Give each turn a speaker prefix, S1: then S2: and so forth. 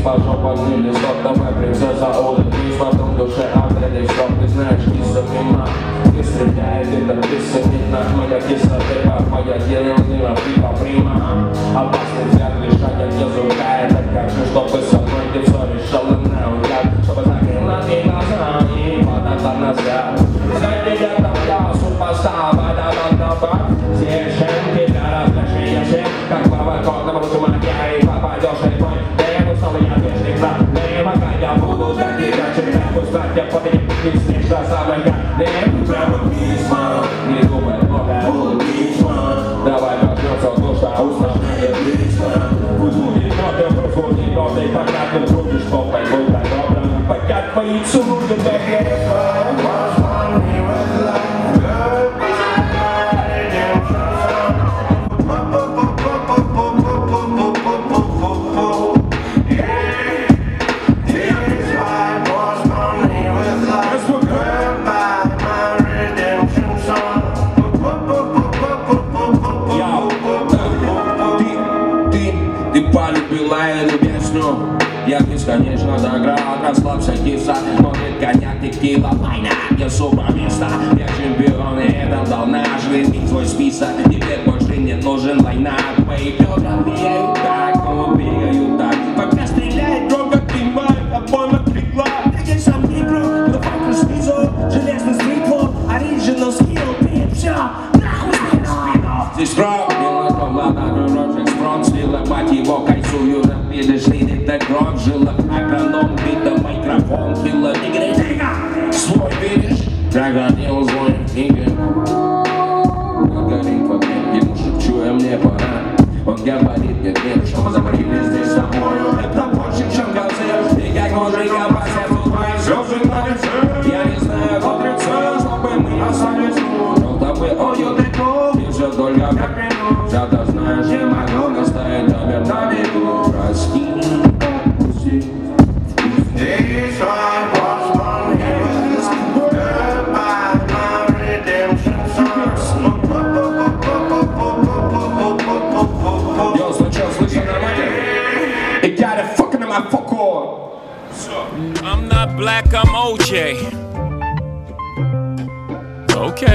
S1: пожеванный листок, давай, принцесса, улыбнись, в том душе ответишь, что ты знаешь, киса мимо. Не стреляет, это бессменно, моя киса, ты как моя героиня, пипа прима. Опасный взгляд лишать от языка, это как же, чтобы со мной ты все решила на угляд, чтобы закрыла ты глаза и подала назад. Сзади я там я, супостав, да-да-да-да-да. Съезжем тебя, разреши всех, как поводок на музыку магия, и попадешь и твой. Ты снова я вежлив, да, не пока я буду для тебя читать, пусть братья победит, не снишь до самой не прямо письма, не думай много, письма. Давай проснется душа, усложнение близко. Пусть будет ноты, пусть будет ноты, пока ты трудишь, что пойдут так добро. Пока твои целуют до греха.
S2: Ты полюбила эту песню, я бесконечно доград, расслабься, киса, смотрит коньяк, текила, война, я суперместа, я чемпион, и это дал наш жизнь, свой список, теперь больше не нужен война, твои бедра бегают так, но бегают так, пока стреляет громко, климает, обойма крикла, я сам не игру, но факт снизу, железный стритфуд, оригинал скилл, ты все, нахуй спину, здесь рок, слила мать его, кайсую, видишь ли, это кровь, жила, агроном, бита, микрофон, килла, тигра, свой видишь, загорел злой книги. Горит под ним, ему шепчу, мне пора. Он говорит, нет, что мы заморили здесь с тобою, это больше, чем газель. И как мужика по сердцу твои слезы на лице. Я не знаю, как отрицать, чтобы мы остались тут. Но тобой, ой, ты кол, и все только как минут. Зато знаешь, я могу наставить тебя на бегу. Прости, отпусти. Здесь I was born here. Goodbye, my redemption song. Yo, слышно нормально? It got it fucking in my fuck.
S3: I'm not black, I'm OJ.